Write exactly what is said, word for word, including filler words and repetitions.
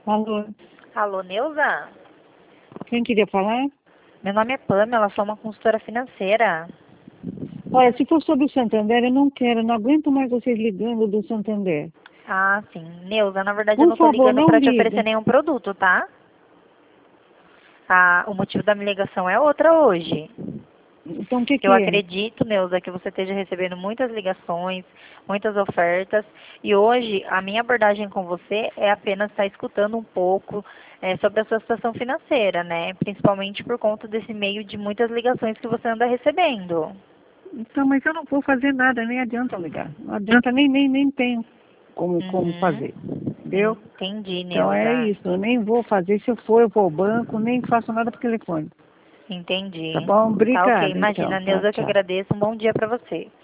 Alô, Alô, Neuza? quem queria falar? Meu nome é Pamela, sou uma consultora financeira. Olha, se for sobre o Santander, eu não quero, eu não aguento mais vocês ligando do Santander. Ah, sim. Neuza, na verdade eu Por não tô favor, ligando não para te oferecer liga. nenhum produto, tá? Ah, o motivo da minha ligação é outra hoje. Então, o que Eu que é? acredito, Neuza, que você esteja recebendo muitas ligações, muitas ofertas, e hoje a minha abordagem com você é apenas estar escutando um pouco eh, sobre a sua situação financeira, né? Principalmente por conta desse meio de muitas ligações que você anda recebendo. Então, mas eu não vou fazer nada, nem adianta ligar. Não adianta, nem, nem, nem tenho como, como Uhum. fazer. Entendeu? Entendi, Então é Neuza. isso, eu nem vou fazer. Se eu for, eu vou ao banco, nem faço nada por telefone. Tá Entendi. bom? Tá ok. Obrigada, então. Imagina, Tá, Neuza, que eu tchau. agradeço. Um bom dia pra você.